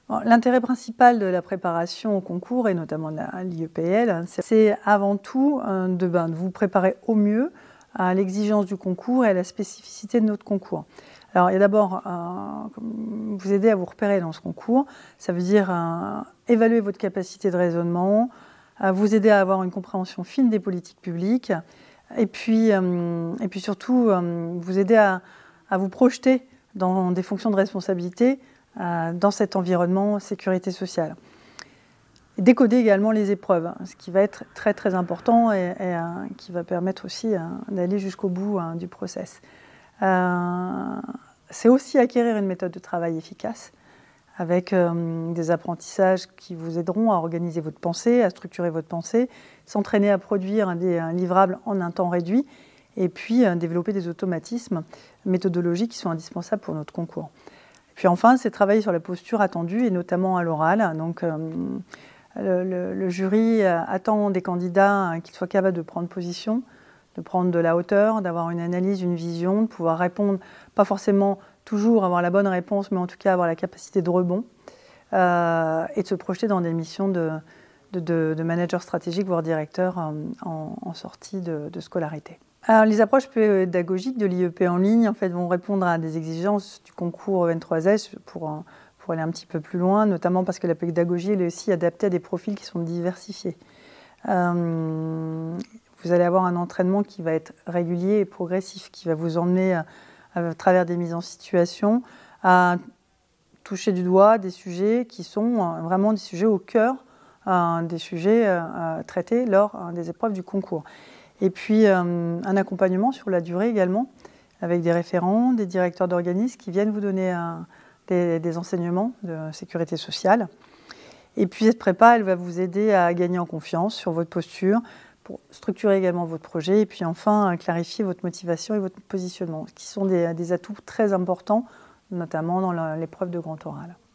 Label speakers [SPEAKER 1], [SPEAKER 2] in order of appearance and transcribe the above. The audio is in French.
[SPEAKER 1] Bon, l'intérêt principal de la préparation au concours, et notamment de l'IEPL, c'est avant tout de vous préparer au mieux à l'exigence du concours et à la spécificité de notre concours. Alors, il y a d'abord vous aider à vous repérer dans ce concours. Ça veut dire évaluer votre capacité de raisonnement, vous aider à avoir une compréhension fine des politiques publiques, et puis surtout vous aider à vous projeter dans des fonctions de responsabilité dans cet environnement sécurité sociale. Et décoder également les épreuves, ce qui va être très très important et qui va permettre aussi d'aller jusqu'au bout du process. C'est aussi acquérir une méthode de travail efficace avec des apprentissages qui vous aideront à organiser votre pensée, à structurer votre pensée, s'entraîner à produire un livrable en un temps réduit et puis développer des automatismes méthodologiques qui sont indispensables pour notre concours. Puis enfin, c'est travailler sur la posture attendue et notamment à l'oral. Donc, le jury attend des candidats qu'ils soient capables de prendre position, de prendre de la hauteur, d'avoir une analyse, une vision, de pouvoir répondre, pas forcément toujours avoir la bonne réponse, mais en tout cas avoir la capacité de rebond et de se projeter dans des missions de manager stratégique, voire directeur en sortie de scolarité. Alors, les approches pédagogiques de l'IEP en ligne en fait, vont répondre à des exigences du concours N3S pour aller un petit peu plus loin, notamment parce que la pédagogie elle est aussi adaptée à des profils qui sont diversifiés. Vous allez avoir un entraînement qui va être régulier et progressif, qui va vous emmener à travers des mises en situation à toucher du doigt des sujets qui sont vraiment des sujets au cœur, des sujets traités lors des épreuves du concours. Et puis un accompagnement sur la durée également, avec des référents, des directeurs d'organismes qui viennent vous donner des enseignements de sécurité sociale. Et puis cette prépa, elle va vous aider à gagner en confiance sur votre posture, pour structurer également votre projet, et puis enfin clarifier votre motivation et votre positionnement, qui sont des atouts très importants, notamment dans l'épreuve de grand oral.